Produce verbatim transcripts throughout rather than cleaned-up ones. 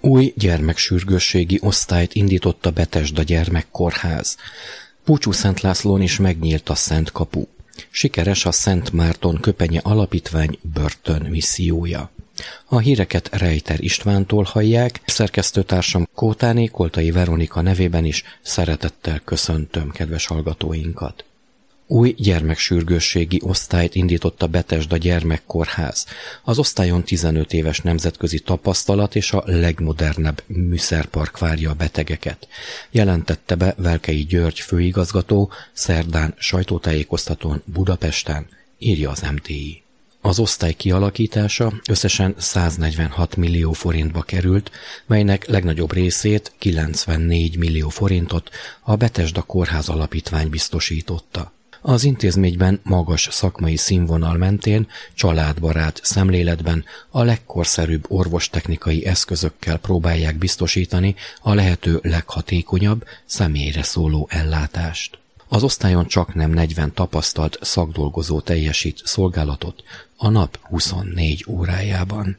Új gyermeksürgősségi osztályt indított a Betesda Gyermekkórház. Búcsúszentlászlón is megnyílt a Szent Kapu. Sikeres a Szent Márton Köpenye Alapítvány börtön missziója. A híreket Rejter Istvántól hallják, szerkesztőtársam Kótáné Koltai Veronika nevében is szeretettel köszöntöm kedves hallgatóinkat. Új gyermeksürgősségi osztályt indított a Betesda Gyermekkórház. Az osztályon tizenöt éves nemzetközi tapasztalat és a legmodernebb műszerpark várja a betegeket. Jelentette be Velkei György főigazgató szerdán sajtótájékoztatón Budapesten, írja az em té i. Az osztály kialakítása összesen száznegyvenhat millió forintba került, melynek legnagyobb részét, kilencvennégy millió forintot a Betesda Kórház Alapítvány biztosította. Az intézményben magas szakmai színvonal mentén, családbarát szemléletben a legkorszerűbb orvostechnikai eszközökkel próbálják biztosítani a lehető leghatékonyabb, személyre szóló ellátást. Az osztályon csaknem negyven tapasztalt szakdolgozó teljesít szolgálatot a nap huszonnégy órájában.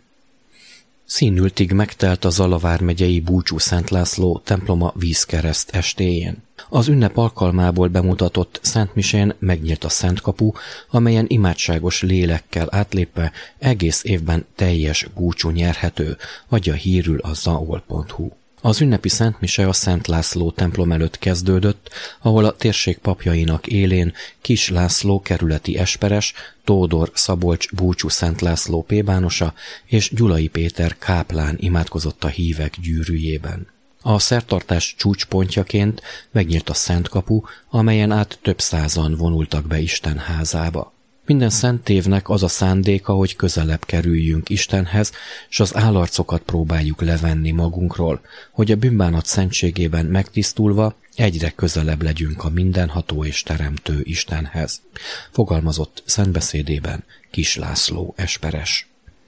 Színültig megtelt a Zala vármegyei Búcsúszentlászló temploma vízkereszt estéjén. Az ünnep alkalmából bemutatott szentmisén megnyílt a Szent Kapu, amelyen imádságos lélekkel átlépve egész évben teljes búcsú nyerhető, adja hírül a zaol pont hu. Az ünnepi szentmise a Szent László templom előtt kezdődött, ahol a térség papjainak élén Kis László kerületi esperes, Tódor Szabolcs Búcsúszentlászló plébánosa és Gyulai Péter káplán imádkozott a hívek gyűrűjében. A szertartás csúcspontjaként megnyílt a Szent Kapu, amelyen át több százan vonultak be Isten házába. Minden szent évnek az a szándéka, hogy közelebb kerüljünk Istenhez, s az állarcokat próbáljuk levenni magunkról, hogy a bűnbánat szentségében megtisztulva egyre közelebb legyünk a mindenható és teremtő Istenhez, fogalmazott szentbeszédében Kis László esperes.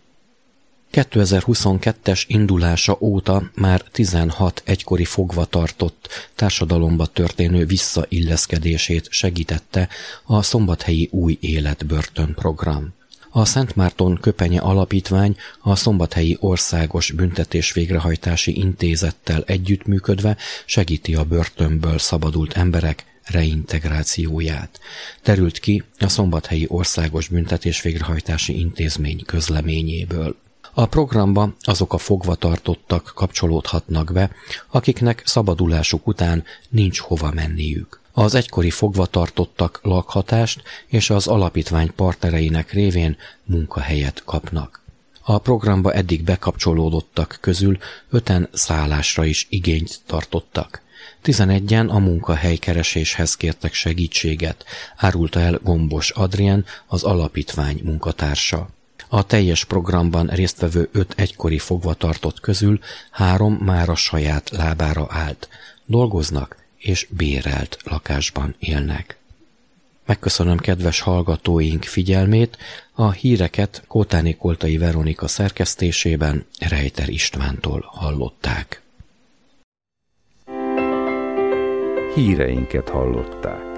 kétezer-huszonkettes indulása óta már tizenhat egykori fogvatartott társadalomba történő visszailleszkedését segítette a Szombathelyi Új Élet börtönprogram. A Szent Márton Köpenye Alapítvány a Szombathelyi Országos Büntetés Végrehajtási Intézettel együttműködve segíti a börtönből szabadult emberek reintegrációját. Derült ki a Szombathelyi Országos Büntetés Végrehajtási Intézmény közleményéből. A programba azok a fogvatartottak kapcsolódhatnak be, akiknek szabadulásuk után nincs hova menniük. Az egykori fogvatartottak lakhatást és az alapítvány partnereinek révén munkahelyet kapnak. A programba eddig bekapcsolódottak közül öten szállásra is igényt tartottak. Tizenegyen a munkahelykereséshez kértek segítséget, árulta el Gombos Adrien, az alapítvány munkatársa. A teljes programban résztvevő öt egykori fogvatartott közül három már a saját lábára állt. Dolgoznak és bérelt lakásban élnek. Megköszönöm kedves hallgatóink figyelmét, a híreket Kótáné Koltai Veronika szerkesztésében Rejter Istvántól hallották. Híreinket hallották.